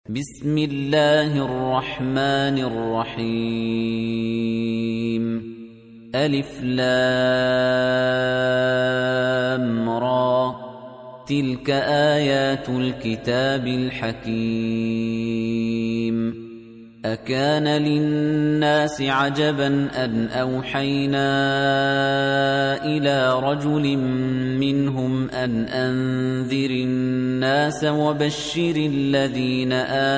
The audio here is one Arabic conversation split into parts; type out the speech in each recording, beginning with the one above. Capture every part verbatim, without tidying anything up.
بسم الله الرحمن الرحيم ألف لام را تلك آيات الكتاب الحكيم أكان للناس عجبا أن أوحينا إلى رجل منهم أن أنذر الناس وبشر الذين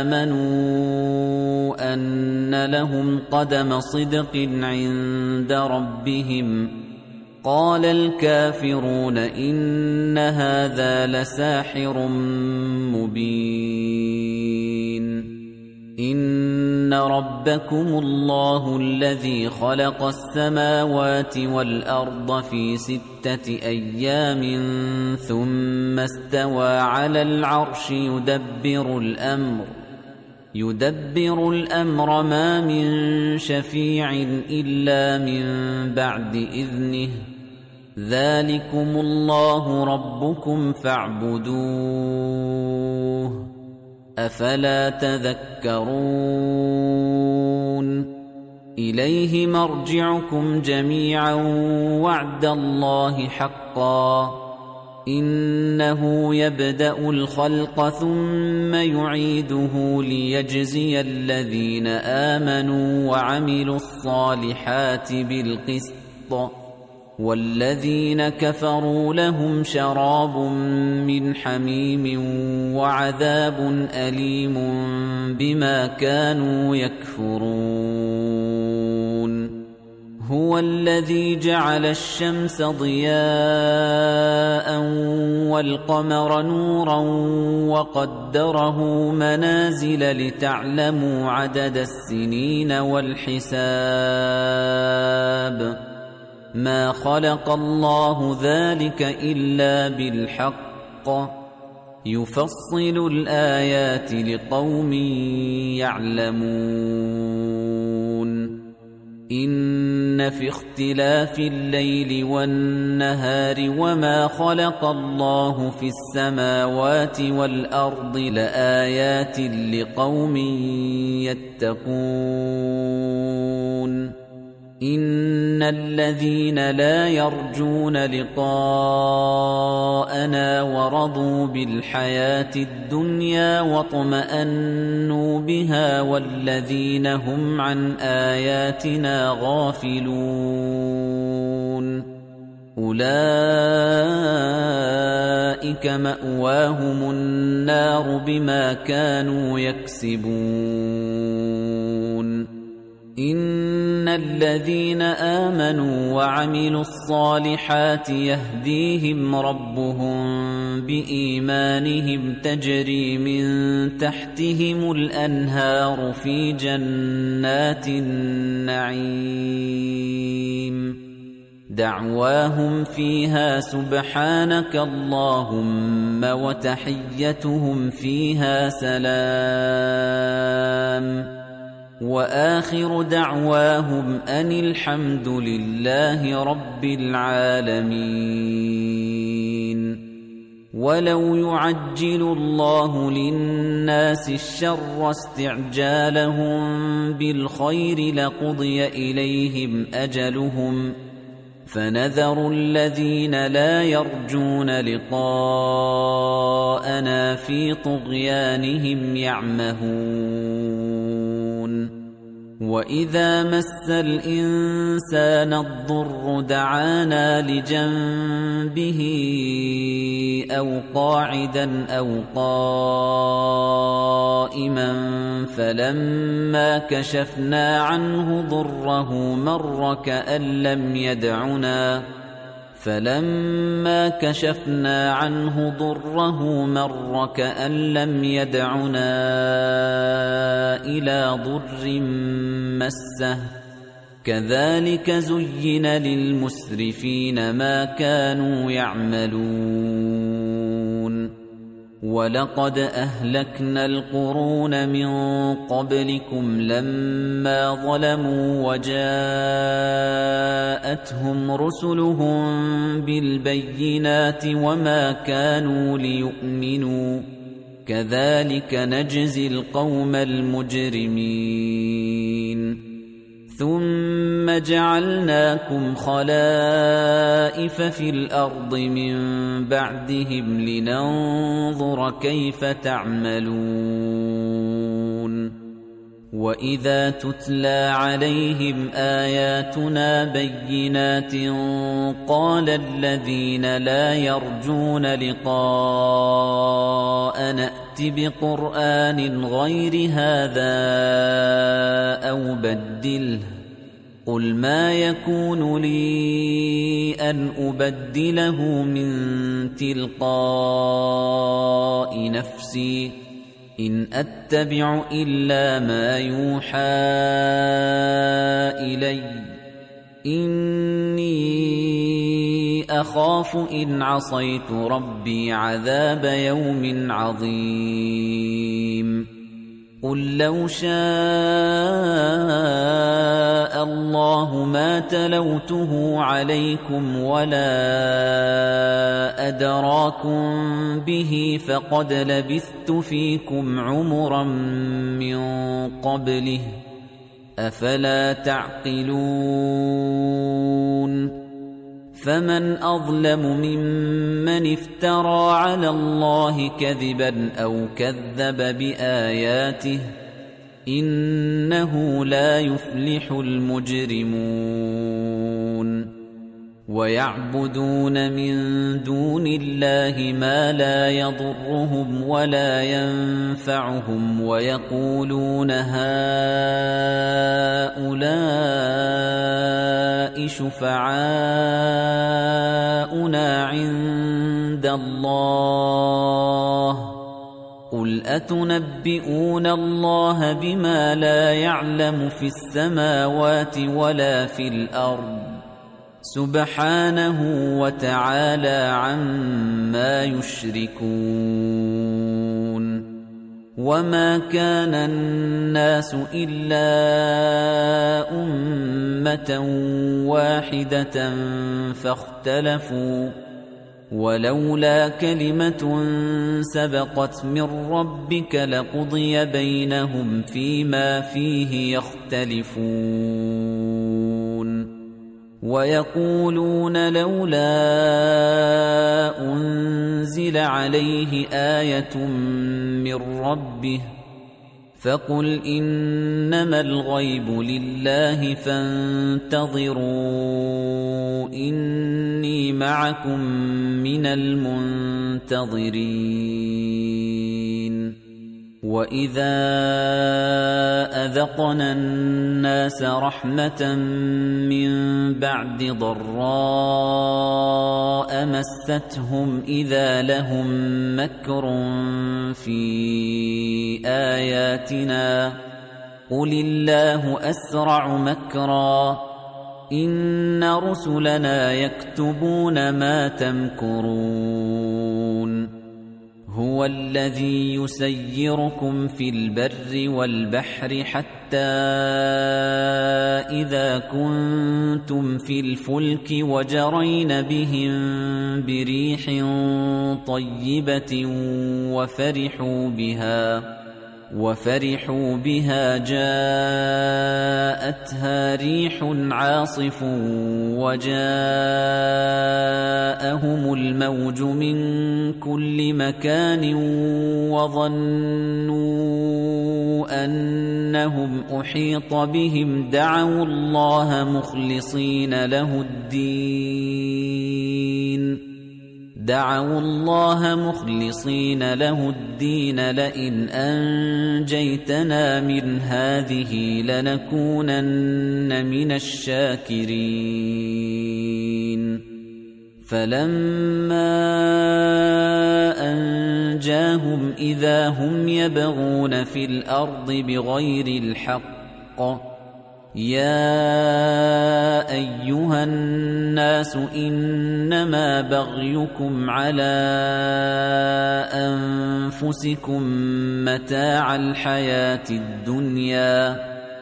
آمنوا أن لهم قدم صدق عند ربهم قال الكافرون إن هذا لساحر مبين إن ربكم الله الذي خلق السماوات والأرض في ستة أيام ثم استوى على العرش يدبر الأمر يدبر الأمر ما من شفيع إلا من بعد إذنه ذلكم الله ربكم فاعبدوه أفلا تذكرون إليه مرجعكم جميعا وعد الله حقا إنه يبدأ الخلق ثم يعيده ليجزي الذين آمنوا وعملوا الصالحات بالقسط والذين كفروا لهم شراب من حميم وعذاب أليم بما كانوا يكفرون هو الذي جعل الشمس ضياء والقمر نورا وقدره منازل لتعلموا عدد السنين والحساب ما خلق الله ذلك إلا بالحق يفصل الآيات لقوم يعلمون إن في اختلاف الليل والنهار وما خلق الله في السماوات والأرض لآيات لقوم يتقون إن الذين لا يرجون لقاءنا ورضوا بالحياة الدنيا واطمأنوا بها والذين هم عن آياتنا غافلون أولئك مأواهم النار بما كانوا يكسبون إن الذين آمنوا وعملوا الصالحات يهديهم ربهم بإيمانهم تجري من تحتهم الأنهار في جنات النعيم دعواهم فيها سبحانك اللهم وتحيتهم فيها سلام وآخر دعواهم أن الحمد لله رب العالمين ولو يعجل الله للناس الشر استعجالهم بالخير لقضي إليهم أجلهم فنذر الذين لا يرجون لقاءنا في طغيانهم يعمهون وإذا مس الإنسان الضر دعانا لجنبه أو قاعدا أو قائما فلما كشفنا عنه ضره مر كأن لم يدعنا فلما كشفنا عنه ضره مر كأن لم يدعنا إلى ضر مسه كذلك زين للمسرفين ما كانوا يعملون ولقد أهلكنا القرون من قبلكم لما ظلموا وجاءتهم رسلهم بالبينات وما كانوا ليؤمنوا كذلك نجزي القوم المجرمين ثم جعلناكم خلائف في الأرض من بعدهم لننظر كيف تعملون وإذا تتلى عليهم آياتنا بينات قال الذين لا يرجون لقاء نأت بقرآن غير هذا أو بدله قل ما يكون لي أن أبدله من تلقاء نفسي إن أتبع إلا ما يوحى إلي إني أخاف إن عصيت ربي عذاب يوم عظيم قل لو شاء الله ما تلوته عليكم ولا أدراكم به فقد لبثت فيكم عمرا من قبله أفلا تعقلون فمن أظلم ممن افترى على الله كذبا أو كذب بآياته إنه لا يفلح المجرمون ويعبدون من دون الله ما لا يضرهم ولا ينفعهم ويقولون هؤلاء شفعاؤنا عند الله قل أتنبئون الله بما لا يعلم في السماوات ولا في الأرض سبحانه وتعالى عما يشركون وما كان الناس إلا أمة واحدة فاختلفوا ولولا كلمة سبقت من ربك لقضي بينهم فيما فيه يختلفون ويقولون لولا أنزل عليه آية من ربه فقل إنما الغيب لله فانتظروا إني معكم من المنتظرين وإذا أذقنا الناس رحمة من بعد ضراء مستهم إذا لهم مكر في آياتنا قل الله أسرع مكرا إن رسلنا يكتبون ما تمكرون هو الذي يسيركم في البر والبحر حتى إذا كنتم في الفلك وجرين بهم بريح طيبة وفرحوا بها وفرحوا بها جاءتها ريح عاصف وجاءهم الموج من كل مكان وظنوا أنهم أحيط بهم دعوا الله مخلصين له الدين دعوا الله مخلصين له الدين لئن أنجيتنا من هذه لنكونن من الشاكرين فلما أنجاهم إذا هم يبغون في الأرض بغير الحق يا أيها الناس إنما بغيكم على أنفسكم متاع الحياة الدنيا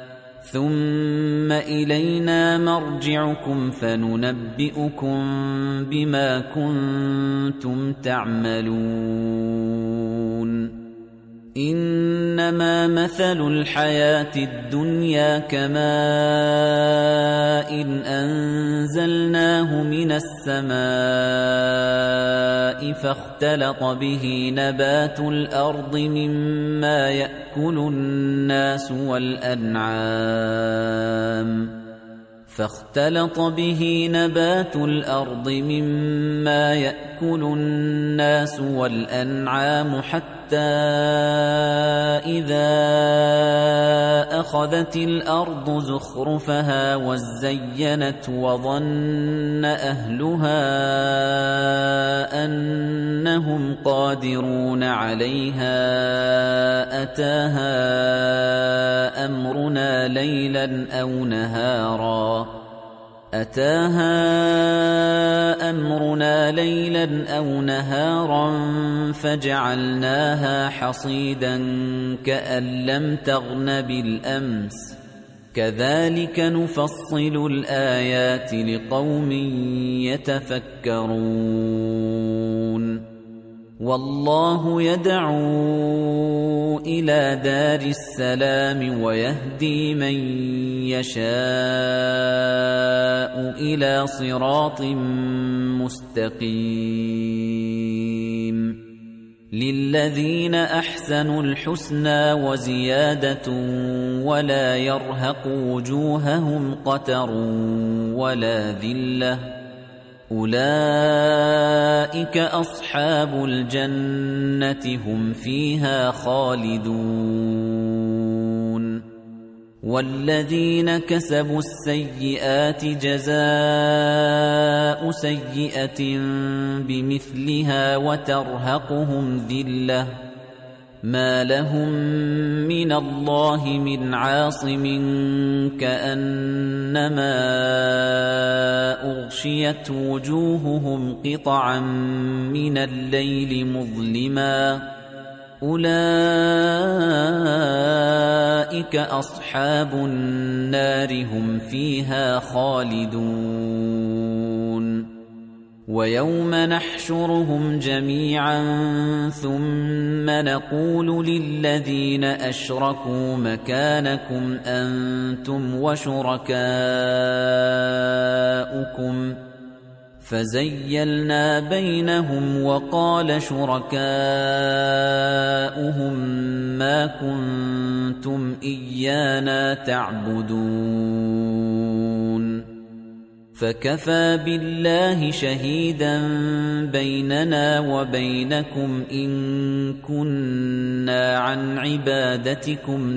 ثم إلينا مرجعكم فننبئكم بما كنتم تعملون إنما مثل الحياة الدنيا كماء إن أنزلناه من السماء فاختلط به نبات الأرض مما يأكل الناس والأنعام فاختلط به نبات الأرض مما يأكل الناس والأنعام حتى إذا أخذت الأرض زخرفها وزينت وظن أهلها أنهم قادرون عليها أتاها أمرنا ليلا أو نهارا أتاها أمرنا ليلا أو نهارا فجعلناها حصيدا كأن لم تغن بالأمس كذلك نفصل الآيات لقوم يتفكرون والله يدعو إلى دار السلام ويهدي من يشاء إلى صراط مستقيم للذين أحسنوا الحسنى وزيادة ولا يرهق وجوههم قتر ولا ذلة أولئك أصحاب الجنة هم فيها خالدون والذين كسبوا السيئات جزاء سيئة بمثلها وترهقهم ذلة ما لهم من الله من عاصم كأنما أغشيت وجوههم قطعا من الليل مظلما أولئك أصحاب النار هم فيها خالدون ويوم نحشرهم جميعا ثم نقول للذين أشركوا مكانكم أنتم وشركاؤكم فزيلنا بينهم وقال شركاؤهم ما كنتم إيانا تعبدون فكفى بالله شهيدا بيننا وبينكم إن كنا عن عبادتكم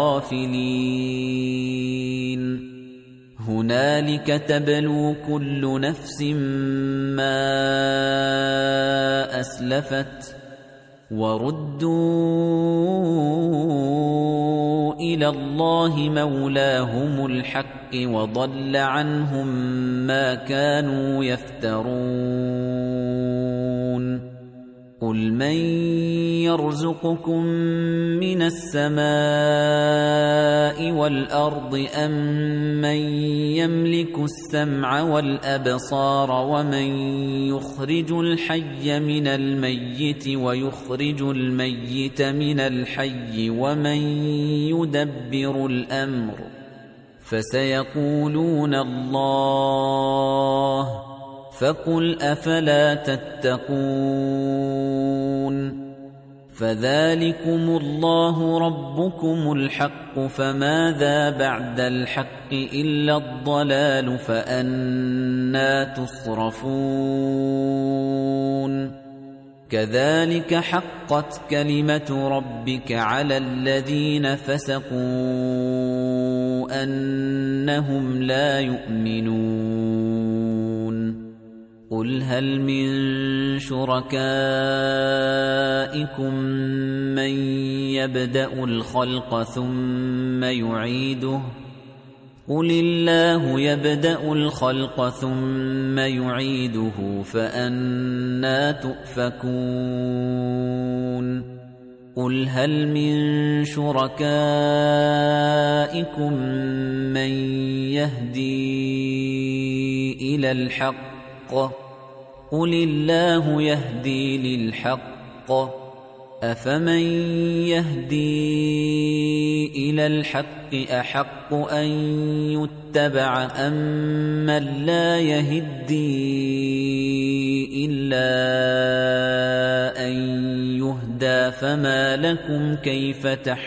لغافلين هنالك تبلو كل نفس ما أسلفت وردوا إلى الله مولاهم الحق وضل عنهم ما كانوا يفترون قل من يرزقكم من السماء والأرض أم من يملك السمع والأبصار ومن يخرج الحي من الميت ويخرج الميت من الحي ومن يدبر الأمر فسيقولون الله فقل أفلا تتقون فذلكم الله ربكم الحق فماذا بعد الحق إلا الضلال فأنى تصرفون كذلك حقت كلمة ربك على الذين فسقوا أنهم لا يؤمنون قل هل من شركائكم من يبدأ الخلق ثم يعيده قل الله يبدأ الخلق ثم يعيده فأنى تؤفكون قل هل من شركائكم من يهدي إلى الحق قل الله يهدي للحق أفمن يهدي إلى الحق أحق أن يتبع أمن لا يهدي إلا أن يهدى فما لكم كيف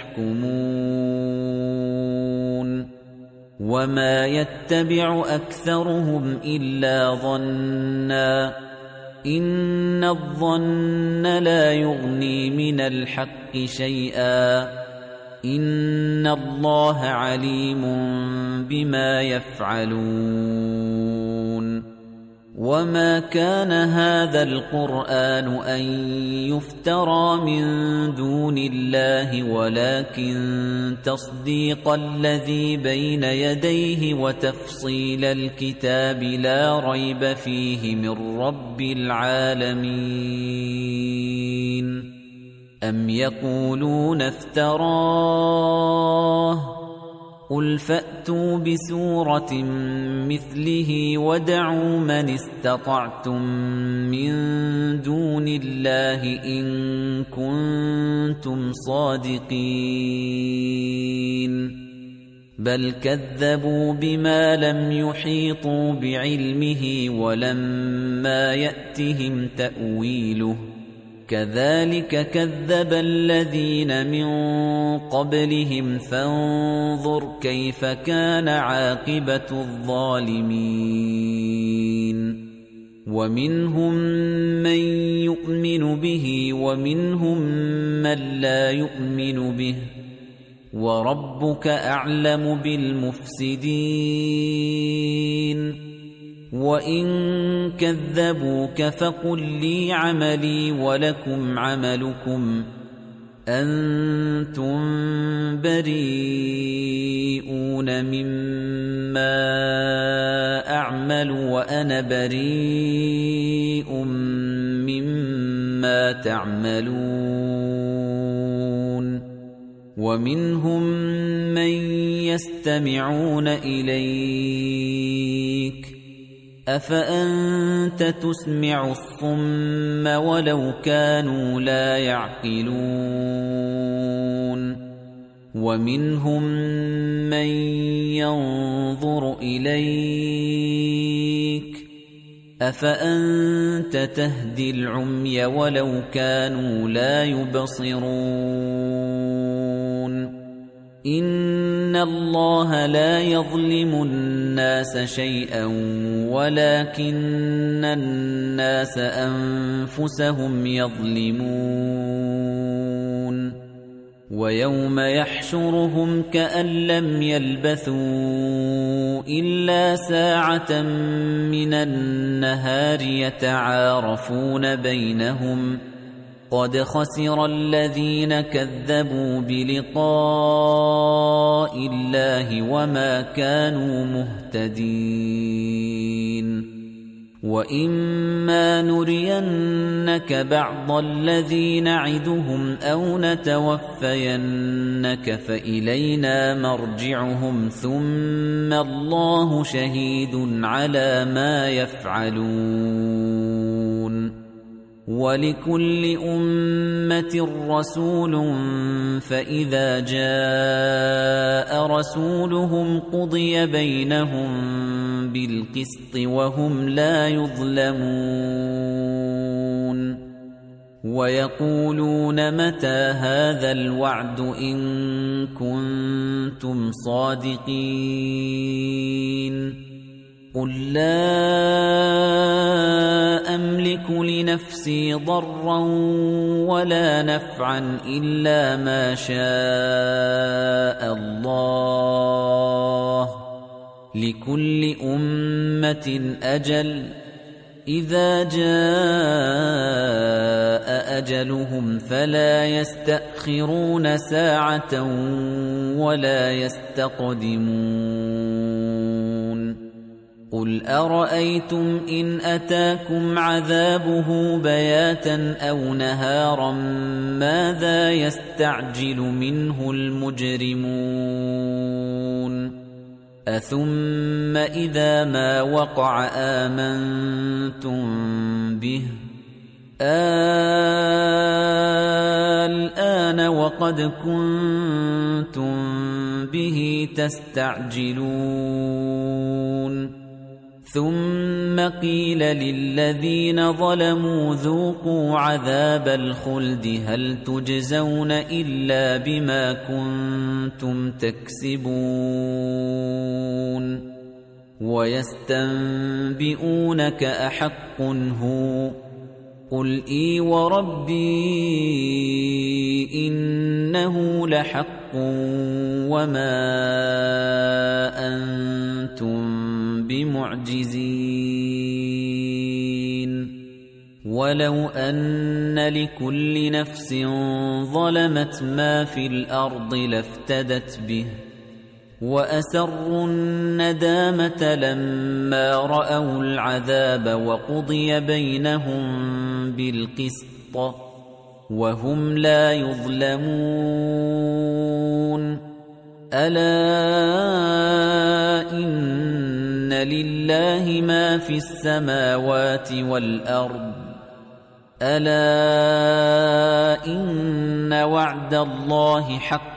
تحكمون وما يتبع أكثرهم إلا ظنّا إن الظن لا يغني من الحق شيئا إن الله عليم بما يفعلون وما كان هذا القرآن أن يفترى من دون الله ولكن تصديق الذي بين يديه وتفصيل الكتاب لا ريب فيه من رب العالمين أم يقولون افتراه قل فأتوا بسورة مثله ودعوا من استطعتم من دون الله إن كنتم صادقين بل كذبوا بما لم يحيطوا بعلمه ولما يأتهم تأويله كذلك كذب الذين من قبلهم فانظر كيف كان عاقبة الظالمين ومنهم من يؤمن به ومنهم من لا يؤمن به وربك أعلم بالمفسدين وَإِن كَذَّبُوكَ فَقُل لِّي عَمَلِي وَلَكُمْ عَمَلُكُمْ أَنتُم بَرِيئُونَ مِمَّا أَعْمَلُ وَأَنَا بَرِيءٌ مِّمَّا تَعْمَلُونَ وَمِنْهُم مَّن يَسْتَمِعُونَ إِلَيْكَ أَفَأَنتَ تُسْمِعُ الصُّمَّ وَلَوْ كَانُوا لَا يَعْقِلُونَ وَمِنْهُم مَّن يَنظُرُ إِلَيْكَ أَفَأَنتَ تَهْدِي الْعُمْيَ وَلَوْ كَانُوا لَا يُبْصِرُونَ إِنَّ اللَّهَ لَا يَظْلِمُ النَّاسَ شَيْئًا وَلَكِنَّ النَّاسَ أَنفُسَهُمْ يَظْلِمُونَ وَيَوْمَ يَحْشُرُهُمْ كَأَن لَّمْ يَلْبَثُوا إِلَّا سَاعَةً مِّنَ النَّهَارِ يَتَعَارَفُونَ بَيْنَهُمْ قد خسر الذين كذبوا بلقاء الله وما كانوا مهتدين وإما نرينك بعض الذي نعدهم أو نتوفينك فإلينا مرجعهم ثم الله شهيد على ما يفعلون وَلِكُلِّ أُمَّةٍ رَّسُولٌ فَإِذَا جَاءَ رَسُولُهُمْ قُضِيَ بَيْنَهُم بِالْقِسْطِ وَهُمْ لَا يُظْلَمُونَ وَيَقُولُونَ مَتَى هَذَا الْوَعْدُ إِن كُنتُمْ صَادِقِينَ قُل لَّا أَمْلِكُ لِنَفْسِي ضَرًّا وَلَا نَفْعًا إِلَّا مَا شَاءَ اللَّهُ لِكُلِّ أُمَّةٍ أَجَلٌ إِذَا جَاءَ أَجَلُهُمْ فَلَا يَسْتَأْخِرُونَ سَاعَةً وَلَا يَسْتَقْدِمُونَ قُلْ أَرَأَيْتُمْ إِنْ أَتَاكُمْ عَذَابُهُ بَيَاتًا أَوْ نَهَارًا مَاذَا يَسْتَعْجِلُ مِنْهُ الْمُجْرِمُونَ أَثُمَّ إِذَا مَا وَقَعَ آمَنْتُمْ بِهِ الآن وقد كنتم به تستعجلون ثم قيل للذين ظلموا ذوقوا عذاب الخلد هل تجزون إلا بما كنتم تكسبون ويستنبئونك أحق هو قل إي وربي إنه لحق وما أنتم بمعجزين ولو أن لكل نفس ظلمت ما في الأرض لافتدت به وأسروا الندامة لما رأوا العذاب وقضي بينهم بالقسط وهم لا يظلمون ألا إن لله ما في السماوات والأرض ألا إن وعد الله حق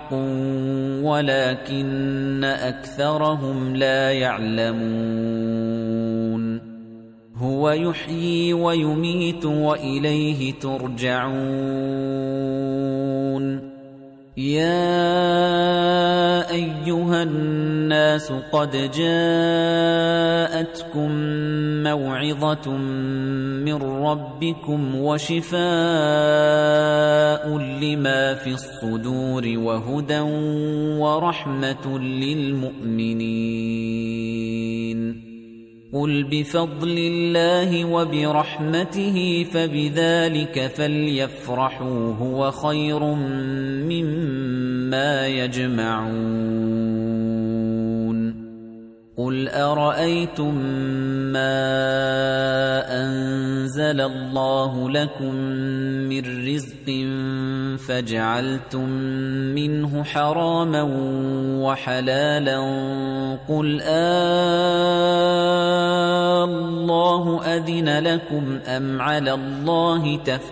ولكن أكثرهم لا يعلمون هو يحيي ويميت وإليه ترجعون يا أيها الناس قد جاءتكم موعظة من ربكم وشفاء لما في الصدور وهدى ورحمة للمؤمنين قل بفضل الله وبرحمته فبذلك فليفرحوا هو خير مما يجمعون قل أرأيتم ما أنزل الله لكم من رزق فجعلتم منه حراما وحلالا قل آه الله أذن لكم أم على الله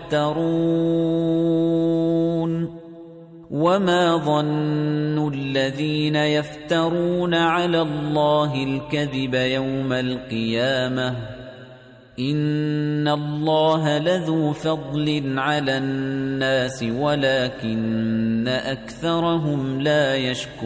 تفترون وما ظن الذين يفترون على الله الكذب يوم القيامة إن الله لذو فضل على الناس ولكن أكثرهم لا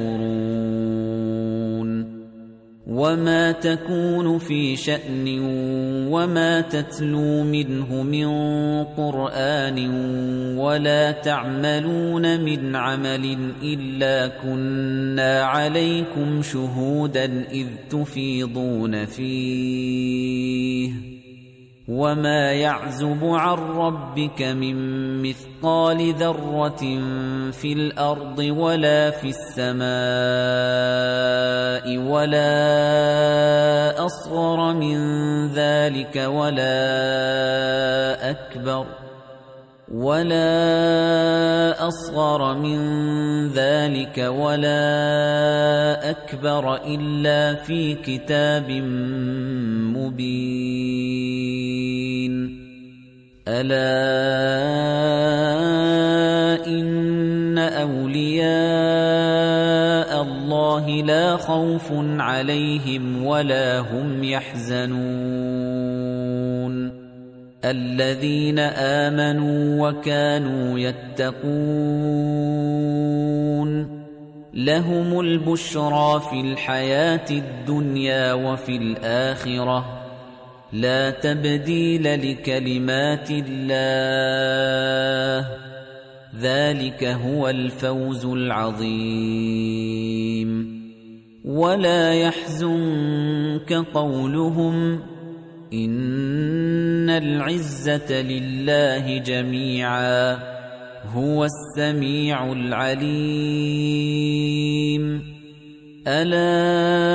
يشكرون وما تكون في شأن وما تتلو منه من قرآن ولا تعملون من عمل إلا كنا عليكم شهودا إذ تفيضون فيه وما يعزب عن ربك من مثقال ذرة في الأرض ولا في السماء ولا أصغر من ذلك ولا أكبر ولا أصغر من ذلك ولا أكبر إلا في كتاب مبين ألا إن أولياء الله لا خوف عليهم ولا هم يحزنون الذين آمنوا وكانوا يتقون لهم البشرى في الحياة الدنيا وفي الآخرة لا تبديل لكلمات الله ذلك هو الفوز العظيم ولا يحزنك قولهم إن العزة لله جميعا هو السميع العليم ألا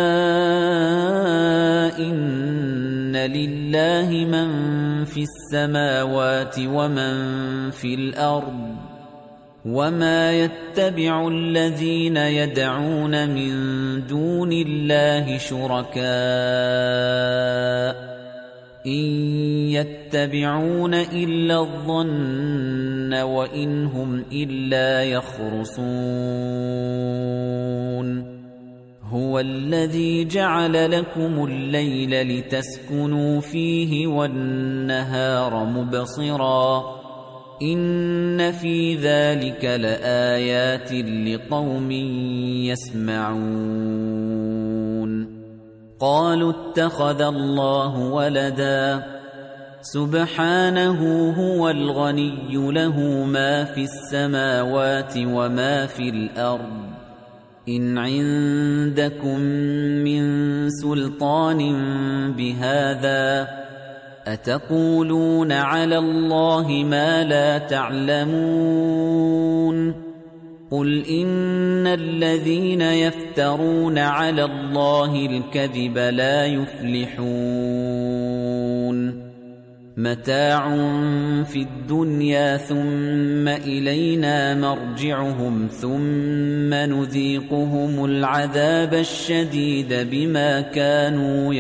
إن لله من في السماوات ومن في الأرض وما يتبع الذين يدعون من دون الله شركاء إِن يَتَّبِعُونَ إِلَّا الظَّنَّ وَإِنْ هُمْ إِلَّا يَخْرُصُونَ هُوَ الَّذِي جَعَلَ لَكُمُ اللَّيْلَ لِتَسْكُنُوا فِيهِ وَالنَّهَارَ مُبْصِرًا إِنَّ فِي ذَلِكَ لَآيَاتٍ لِقَوْمٍ يَسْمَعُونَ قَالُوا اتَّخَذَ اللَّهُ وَلَدًا سُبْحَانَهُ هُوَ الْغَنِيُّ لَهُ مَا فِي السَّمَاوَاتِ وَمَا فِي الْأَرْضِ إِنْ عِندَكُمْ مِنْ سُلْطَانٍ بِهَذَا أَتَقُولُونَ عَلَى اللَّهِ مَا لَا تَعْلَمُونَ قُلْ إِنَّ الَّذِينَ يَفْتَرُونَ عَلَى اللَّهِ الْكَذِبَ لَا يُفْلِحُونَ مَتَاعٌ فِي الدُّنْيَا ثُمَّ إِلَيْنَا مَرْجِعُهُمْ ثُمَّ نُذِيقُهُمُ الْعَذَابَ الشَّدِيدَ بِمَا كَانُوا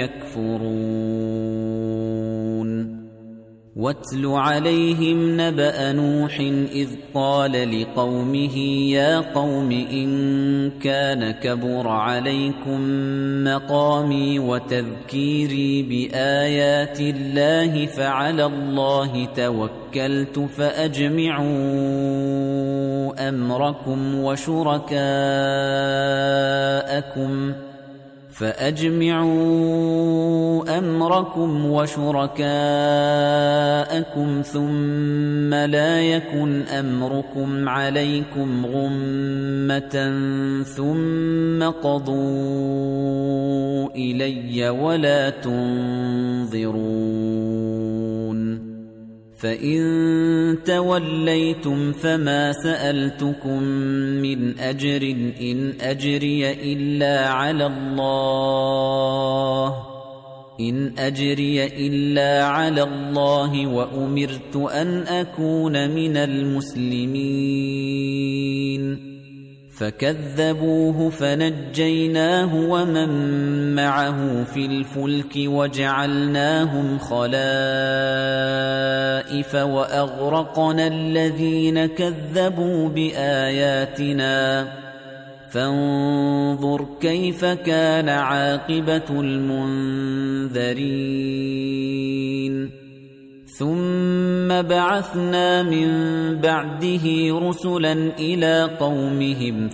يَكْفُرُونَ وَاتْلُ عَلَيْهِمْ نَبَأَ نُوحٍ إِذْ قَالَ لِقَوْمِهِ يَا قَوْمِ إِن كَانَ كَبُرَ عَلَيْكُمْ مَقَامِي وَتَذْكِيرِي بِآيَاتِ اللَّهِ فَعَلَى اللَّهِ تَوَكَّلْتُ فَأَجْمِعُوا أَمْرَكُمْ وَشُرَكَاءَكُمْ فَأَجْمِعُوا أَمْرَكُمْ وَشُرَكَاءَكُمْ ثُمَّ لَا يَكُنْ أَمْرُكُمْ عَلَيْكُمْ غُمَّةً ثُمَّ قَضُوا إِلَيَّ وَلَا تُنظِرُونَ فَإِن تَوَلَّيْتُمْ فَمَا سَأَلْتُكُم مِّنْ أَجْرٍ إِنْ أَجْرِيَ إِلَّا عَلَى اللَّهِ إِنْ أَجْرِيَ إِلَّا عَلَى اللَّهِ وَأُمِرْتُ أَنْ أَكُونَ مِنَ الْمُسْلِمِينَ فَكَذَّبُوهُ فَنَجَّيْنَاهُ وَمَن مَّعَهُ فِي الْفُلْكِ وَجَعَلْنَاهُمْ خَلَائِفَ وَأَغْرَقْنَا الَّذِينَ كَذَّبُوا بِآيَاتِنَا فَانظُرْ كَيْفَ كَانَ عَاقِبَةُ الْمُنذَرِينَ ثُمَّ بَعَثْنَا مِن بَعْدِهِ رُسُلًا إِلَى قَوْمِهِمْ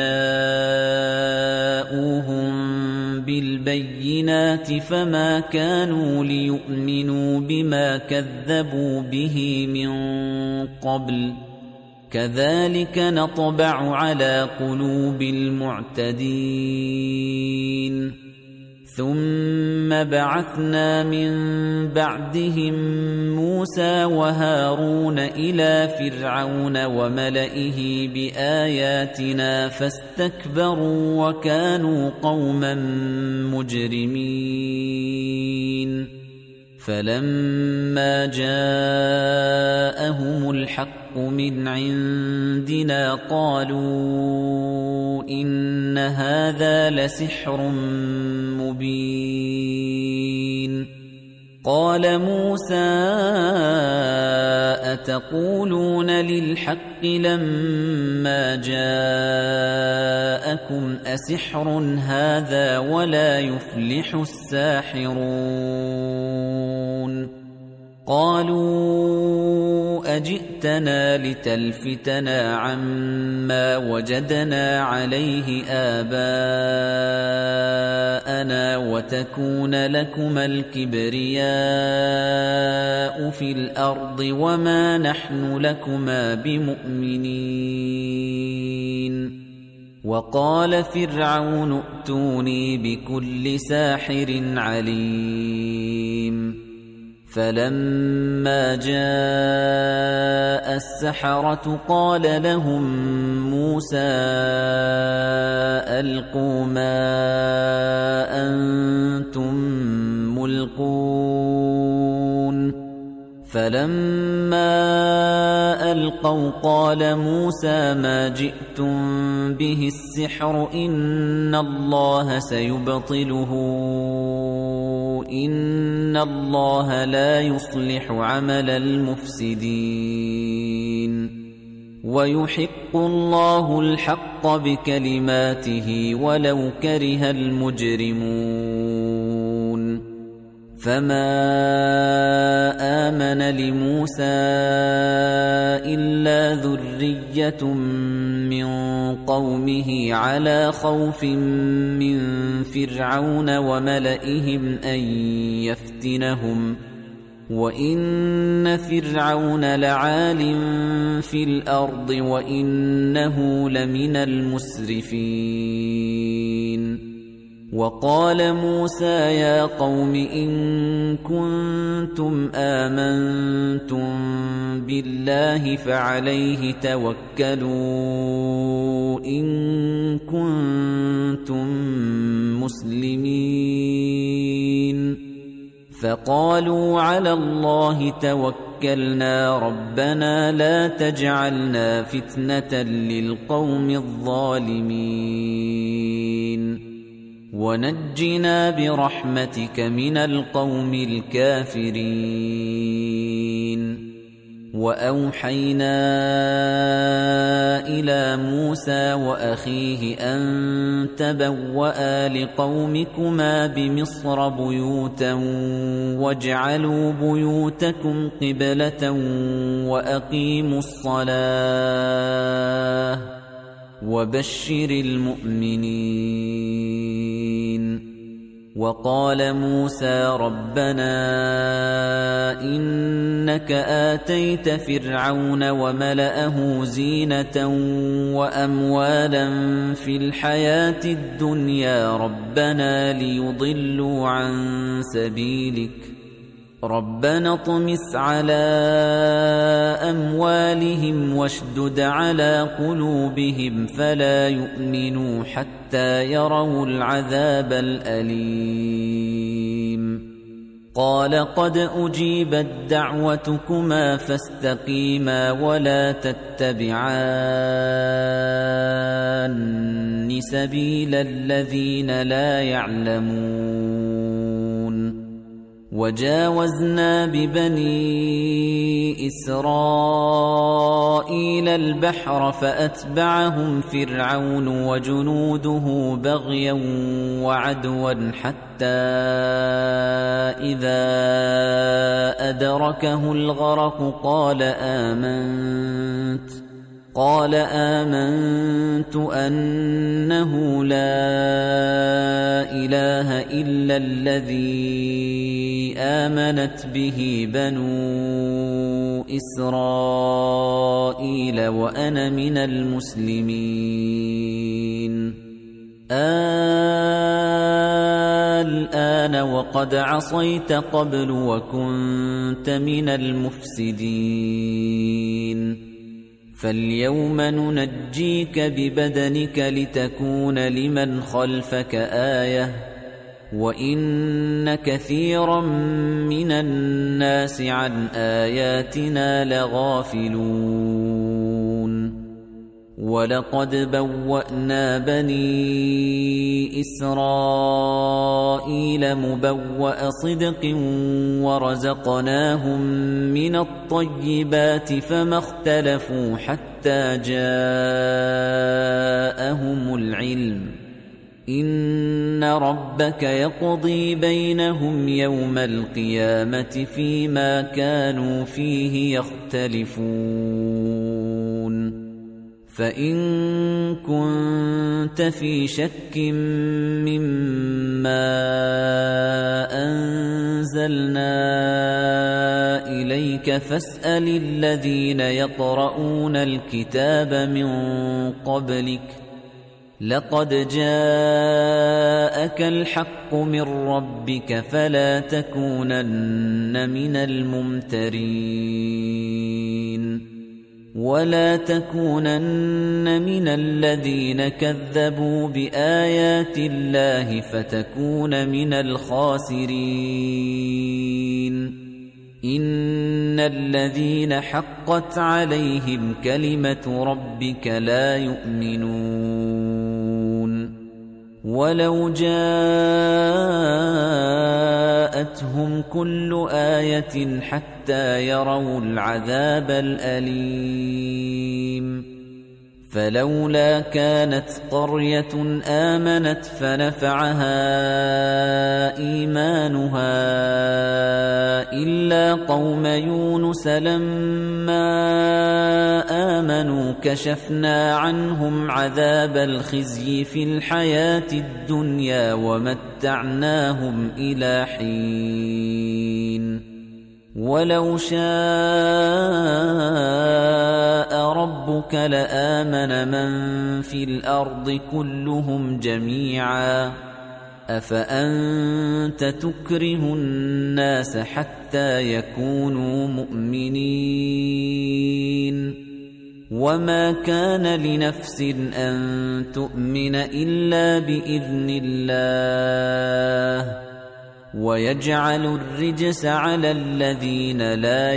فَجَاءُوهُم بِالْبَيِّنَاتِ فَمَا كَانُوا لِيُؤْمِنُوا بِمَا كَذَّبُوا بِهِ مِن قَبْلُ كَذَلِكَ نَطْبَعُ عَلَى قُلُوبِ الْمُعْتَدِينَ ثُمَّ بَعَثْنَا مِن بَعْدِهِم مُوسَى وَهَارُونَ إِلَى فِرْعَوْنَ وَمَلَئِهِ بِآيَاتِنَا فَاسْتَكْبَرُوا وَكَانُوا قَوْمًا مُجْرِمِينَ فَلَمَّا جَاءَهُمُ الْحَقُّ مِنْ عِندِنَا قَالُوا إِنَّ هَذَا لَسِحْرٌ مُبِينٌ قَالَ مُوسَى أَتَقُولُونَ لِلْحَقِّ لَمَّا جَاءَكُمْ أَسِحْرٌ هَذَا وَلَا يُفْلِحُ السَّاحِرُونَ قَالُوا أَجِئْتَنَا لِتَلْفِتَنَا عَمَّا وَجَدْنَا عَلَيْهِ آبَاءَنَا وَتَكُونَ لَكُمَا الْكِبْرِيَاءُ فِي الْأَرْضِ وَمَا نَحْنُ لَكُمَا بِمُؤْمِنِينَ وَقَالَ فِرْعَوْنُ ائْتُونِي بِكُلِّ سَاحِرٍ عَلِيمٍ فَلَمَّا جَاءَ السَّحَرَةُ قَالَ لَهُم مُوسَى أَلْقُوا مَا أَنتُم مُّلْقُونَ فَلَمَّا أَلْقَوْا قَالَ مُوسَى مَا جِئْتُم بِهِ السِّحْرُ إِنَّ اللَّهَ سَيُبْطِلُهُ إِنَّ اللَّهَ لَا يُصْلِحُ عَمَلَ الْمُفْسِدِينَ وَيُحِقُّ اللَّهُ الْحَقَّ بِكَلِمَاتِهِ وَلَوْ كَرِهَ الْمُجْرِمُونَ فَمَا آمَنَ لِمُوسَىٰ إِلَّا ذُرِّيَّةٌ مِّن قَوْمِهِ عَلَىٰ خَوْفٍ مِّن فِرْعَوْنَ وَمَلَئِهِمْ أَن يَفْتِنَهُمْ وَإِنَّ فِرْعَوْنَ لَعَالٍ فِي الْأَرْضِ وَإِنَّهُ لَمِنَ الْمُسْرِفِينَ وَقَالَ مُوسَىٰ يَا قَوْمِ إِن كُنتُمْ آمَنتُم بِاللَّهِ فَعَلَيْهِ تَوَكَّلُوا إِن كُنتُم مُّسْلِمِينَ فَقَالُوا عَلَى اللَّهِ تَوَكَّلْنَا رَبَّنَا لَا تَجْعَلْنَا فِتْنَةً لِّلْقَوْمِ الظَّالِمِينَ وَنَجِّنَا بِرَحْمَتِكَ مِنَ الْقَوْمِ الْكَافِرِينَ وَأَوْحَيْنَا إِلَى مُوسَى وَأَخِيهِ أَن تَبَوَّآ لِقَوْمِكُمَا بِمِصْرَ بُيُوتًا وَاجْعَلُوا بُيُوتَكُمْ قِبْلَةً وَأَقِيمُوا الصَّلَاةَ وَبَشِّرِ الْمُؤْمِنِينَ وَقَالَ مُوسَى رَبَّنَا إِنَّكَ آتَيْتَ فِرْعَوْنَ وَمَلَأَهُ زِينَةً وَأَمْوَالًا فِي الْحَيَاةِ الدُّنْيَا رَبَّنَا لِيُضِلُّوا عَن سَبِيلِكَ رَبَّنَا اطْمِسْ عَلَىٰ أَمْوَالِهِمْ وَاشْدُدْ عَلَىٰ قُلُوبِهِمْ فَلَا يُؤْمِنُوا حَتَّىٰ يَرَوُا الْعَذَابَ الْأَلِيمَ قَالَ قَدْ أُجِيبَتْ دَعْوَتُكُمَا فَاسْتَقِيمَا وَلَا تَتَّبِعَانِّ سَبِيلَ الَّذِينَ لَا يَعْلَمُونَ وَجَاوَزْنَا بِبَنِي إِسْرَائِيلَ الْبَحْرَ فَأَتْبَعَهُمْ فِرْعَوْنُ وَجُنُودُهُ بَغْيًا وَعَدْوًا حَتَّىٰ إِذَا أَدْرَكَهُ الْغَرَقُ قَالَ آمَنتُ قال آمنت أنه لا إله إلا الذي آمنت به بنو إسرائيل وأنا من المسلمين الآن وقد عصيت قبل وكنت من المفسدين فاليوم ننجيك ببدنك لتكون لمن خلفك آية وإن كثيرا من الناس عن آياتنا لغافلون وَلَقَدْ بَوَّأْنَا بَنِي إِسْرَائِيلَ مُبَوَّأَ صِدْقٍ وَرَزَقْنَاهُم مِّنَ الطَّيِّبَاتِ فَمَا اخْتَلَفُوا حَتَّىٰ جَاءَهُمُ الْعِلْمُ إِنَّ رَبَّكَ يَقْضِي بَيْنَهُمْ يَوْمَ الْقِيَامَةِ فِيمَا كَانُوا فِيهِ يَخْتَلِفُونَ فَإِن كُنتَ فِي شَكٍّ مِّمَّا أَنزَلْنَا إِلَيْكَ فَاسْأَلِ الَّذِينَ يَقْرَؤُونَ الْكِتَابَ مِن قَبْلِكَ لَقَدْ جَاءَكَ الْحَقُّ مِن رَّبِّكَ فَلَا تَكُونَنَّ مِنَ الْمُمْتَرِينَ وَلَا تَكُونَنَّ مِنَ الَّذِينَ كَذَّبُوا بِآيَاتِ اللَّهِ فَتَكُونَ مِنَ الْخَاسِرِينَ إِنَّ الَّذِينَ حَقَّتْ عَلَيْهِمْ كَلِمَةُ رَبِّكَ لَا يُؤْمِنُونَ وَلَوْ جَاءَتْهُمْ جاءتهم كل آية حتى يروا العذاب الأليم فلولا كانت قرية آمنت فنفعها إيمانها إلا قوم يونس لما آمنوا كشفنا عنهم عذاب الخزي في الحياة الدنيا ومتعناهم إلى حين ولو شاء ربك لآمن من في الأرض كلهم جميعا أفأنت تكره الناس حتى يكونوا مؤمنين وما كان لنفس أن تؤمن إلا بإذن الله ويجعل الرجس على الذين لا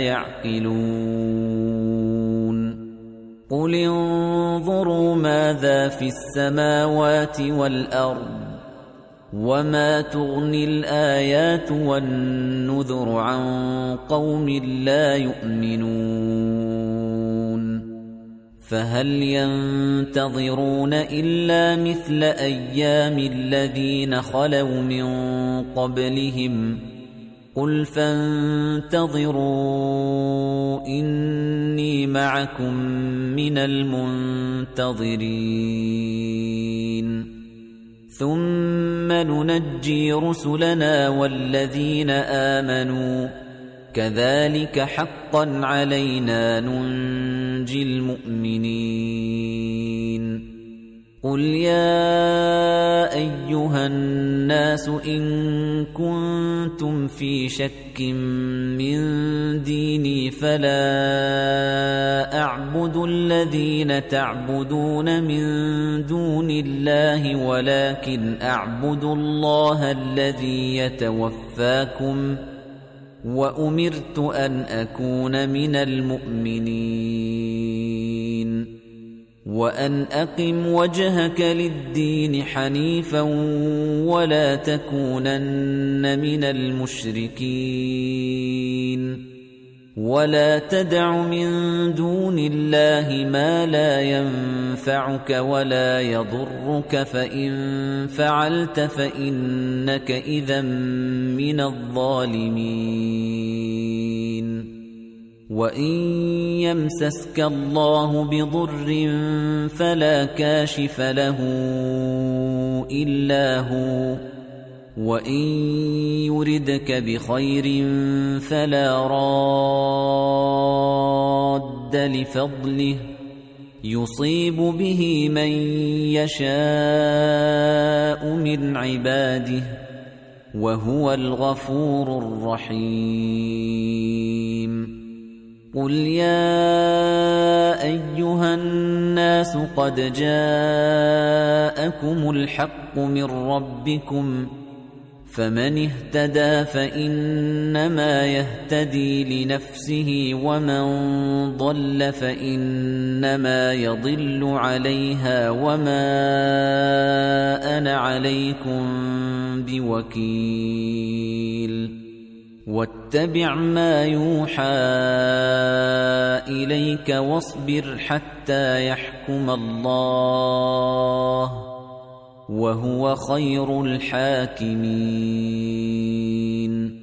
يعقلون قل انظروا ماذا في السماوات والأرض وما تغني الآيات والنذر عن قوم لا يؤمنون فهل ينتظرون إلا مثل أيام الذين خلوا من قبلهم قل فانتظروا إني معكم من المنتظرين ثم ننجي رسلنا والذين آمنوا كذلك حقا علينا ننجي المؤمنين قل يا أيها الناس إن كنتم في شك من ديني فلا أعبد الذين تعبدون من دون الله ولكن أعبد الله الذي يتوفاكم وأمرت أن أكون من المؤمنين وأن أقم وجهك للدين حنيفا ولا تكونن من المشركين ولا تدع من دون الله ما لا ينفعك ولا يضرك فإن فعلت فإنك إذا من الظالمين وإن يمسسك الله بضر فلا كاشف له إلا هو وإن يردك بخير فلا راد لفضله يصيب به من يشاء من عباده وهو الغفور الرحيم قل يا أيها الناس قد جاءكم الحق من ربكم فمن اهتدى فإنما يهتدي لنفسه ومن ضل فإنما يضل عليها وما أنا عليكم بوكيل واتبع ما يوحى إليك واصبر حتى يحكم الله وهو خير الحاكمين